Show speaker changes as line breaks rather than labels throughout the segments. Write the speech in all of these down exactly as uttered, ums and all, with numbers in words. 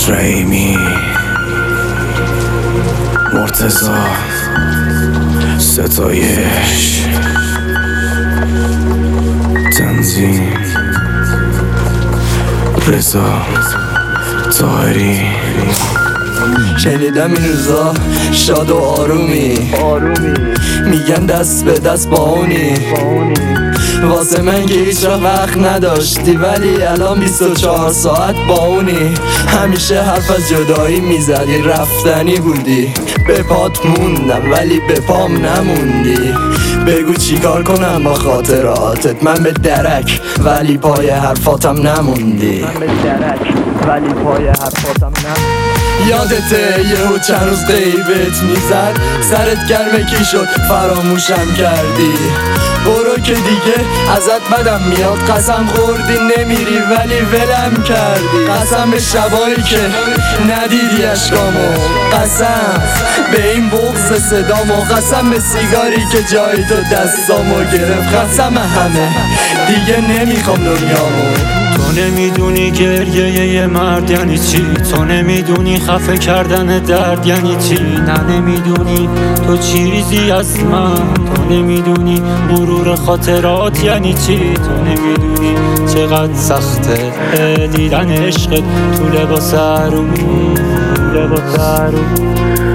ریمی مرتضی ستایش تنظیم رضا طاهری.
شنیدم این روزا شاد و آرومی میگن دست به دست با اونی واسه من که هیچ وقت نداشتی ولی الان بیست و چهار ساعت با اونی. همیشه حرف از جدایی میزدی رفتنی بودی، به پات موندم ولی به پام نموندی. بگو چی کار کنم با خاطراتت، من به درک ولی پای حرفاتم نموندی. من به درک ولی پای حرفاتم نموندی. یادته یهو چند روز غیبت میزد، سرت گرمه کی شد فراموشم کردی. برو که دیگه ازت بدم میاد، قسم خوردی نمیری ولی ولم کردی. قسم به شبایی که ندیدی اشکامو، قسم به این بغض صدامو، قسم به سیگاری که جای تو دستامو گرفت، قسم همه دیگه نمیخوام دنیامو.
تو نمیدونی گریه یه مرد یعنی چی، تو نمیدونی خفه کردن درد یعنی چی، نه نمیدونی تو چیزی از من، تو نمیدونی مرور خاطرات یعنی چی، تو نمیدونی چقدر سخته دیدن عشقت تو لباس عروسی، لباس عروسی.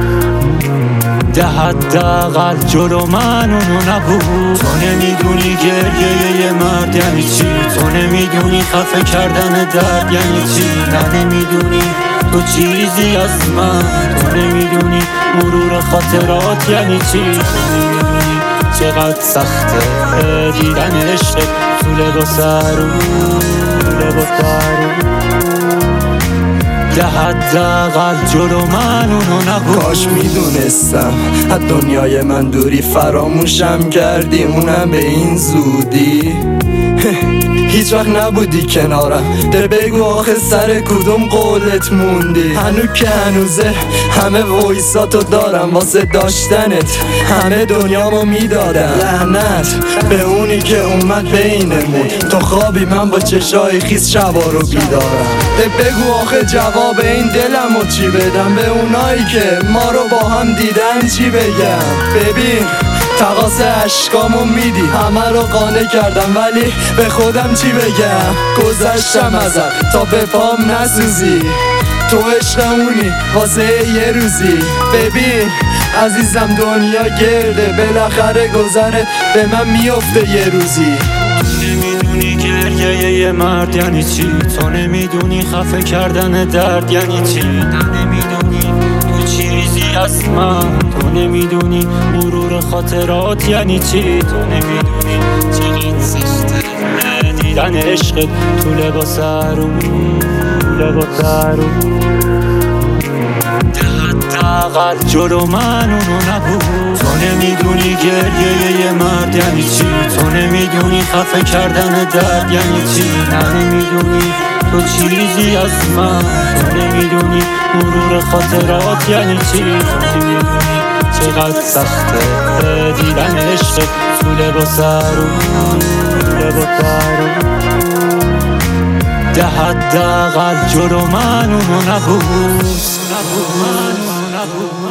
ده حداقل جلو من اونو نبود. تو نمیدونی گریه یه مرد یعنی چی، تو نمیدونی خفه کردن درد یعنی چی، نه نمیدونی تو چیزی از من، تو نمیدونی مرور خاطرات یعنی چی، تو نمیدونی چقدر سخته دیدن عشق تو لباس عروسی، لباس عروسی. ده حداقل جلو من اونو نبود.
کاش میدونستم از دنیای من دوری، فراموشم کردی اونم به این زودی. هیچ وقت نبودی کنارم، ده بگو آخه سر کدوم قولت موندی. هنو که هنوزه همه وایساتو دارم واسه داشتنت، همه دنیامو میدادم. لعنت به اونی که اومد بینمون، تو خوابی من با چشای خیس شبا رو بیدارم. ده بگو آخه جواب این دلمو چی بدم، به اونایی که ما رو با هم دیدن چی بگم. ببین تقاس اشکامو میدی، همه رو قانع کردم ولی به خودم چی بگم. گذشتم ازت تا به پام نسوزی، تو عشقمونی واسه یه روزی. ببین عزیزم دنیا گرده، بالاخره گذره به من میفته یه روزی.
تو نمیدونی گریه یه مرد یعنی چی، تو نمیدونی خفه کردن درد یعنی چی، نه نمیدونی تو چیزی از من، تو نمیدونی مرور خاطرات یعنی چی، تو نمیدونی چقدر سخته دیدن عشقت تو لباس عروسی، لباس عروسی. حداقل جلو من اونو نبود. تو نمیدونی گریه یه مرد یعنی چی، تو نمیدونی خفه کردن درد یعنی چی، نه نمیدونی تو چیزی از من، تو نمیدونی مرور خاطرات یعنی چی، تو نمیدونی چقدر سخته دیدن عشق تو لباس عروسی، لباس عروسی. ده حداقل جلو من اونو نبود.